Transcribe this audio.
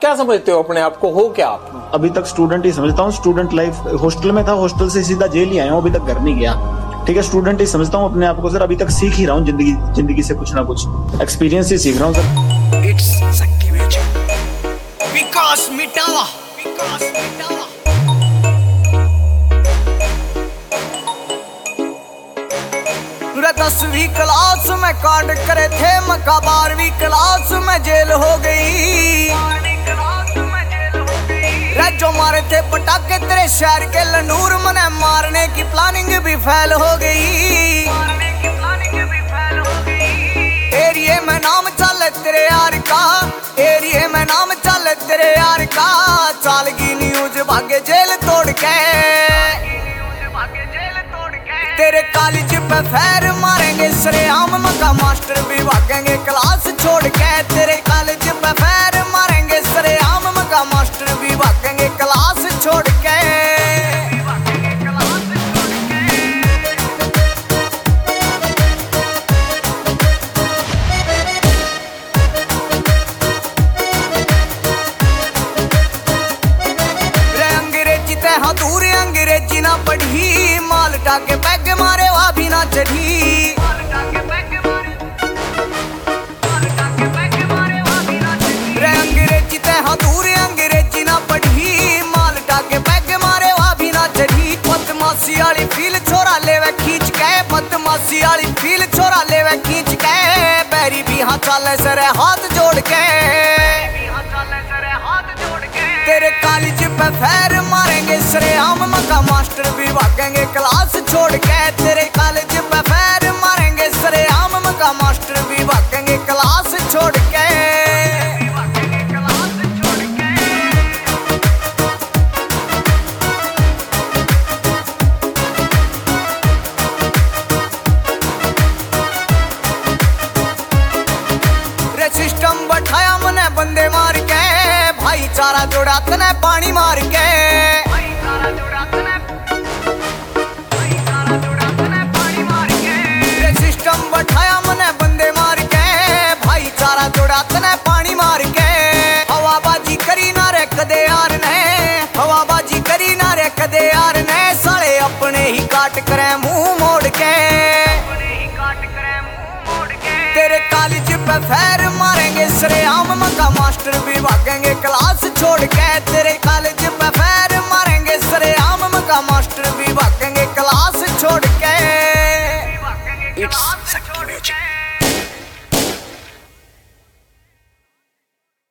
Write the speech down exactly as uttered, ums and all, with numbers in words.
क्या समझते हो अपने आप को, हो क्या आप? अभी तक स्टूडेंट ही समझता हूँ। स्टूडेंट लाइफ हॉस्टल में था, हॉस्टल से सीधा जेल ही आया हूँ, अभी तक घर नहीं गया। ठीक है, स्टूडेंट ही समझता हूँ अपने आप को सर। अभी तक सीख ही रहा हूँ जिंदगी जिंदगी से कुछ ना कुछ एक्सपीरियंस ही सीख रहा हूँ sir. It's Sakki music, Vikas Mitawa, Vikas Mitawa. दसवीं क्लास में कांड करे थे मक्का, बारहवीं क्लास में जेल हो गई। जो मारे थे पटाखे तेरे शहर के लनूर, मने मारने की प्लानिंग भी फेल हो गई। एरिए में नाम चल तेरे यार का, एरिए में नाम चल तेरे यार का। चाल की न्यूज भागे जेल तोड़ के, तेरे कॉलेज पे फैर मारेंगे सरेआम, मक्का मास्टर भी भागेंगे क्लास छोड़ के। तेरे कॉलेज पे फैर मारेंगे सरेआम, मक्का मास्टर भी भागेंगे क्लास छोड़ के। रे अंग्रेजी ते हाँ दूर अंग्रेजी ना पढ़ी, माल टाके बैग मारे वहाँ भी ना चढ़ी। रे अंग्रेजी ते हाँ दूर अंग्रेजी ना पढ़ी, माल टाके बैग मारे वहाँ भी ना चढ़ी। बदमाशी वाली फील छोरा लेवे खींच के, बदमाशी वाली फील छोरा लेवे खींच के। बैरी भी हाँ चाले सरे हाथ जोड़ के, तेरे कॉलेज पे फैर मारेंगे सरेआम, मक्का मास्टर भी भागेंगे क्लास छोड़ के। तेरे कॉलेज पे फैर मारेंगे सरेआम, मक्का मास्टर भी भागेंगे क्लास छोड़ के। रे सिस्टम बैठाया मने बंदे मार के, भाईचारा जोड़ा तने पानी मार के। रे सिस्टम बैठाया मने बंदे मार के, भाईचारा जोड़ा तने पानी मार के। हवाबाजी करी ना रे कदे यार ने, हवाबाजी करी ना रे कदे यार ने। साले अपने ही काट करे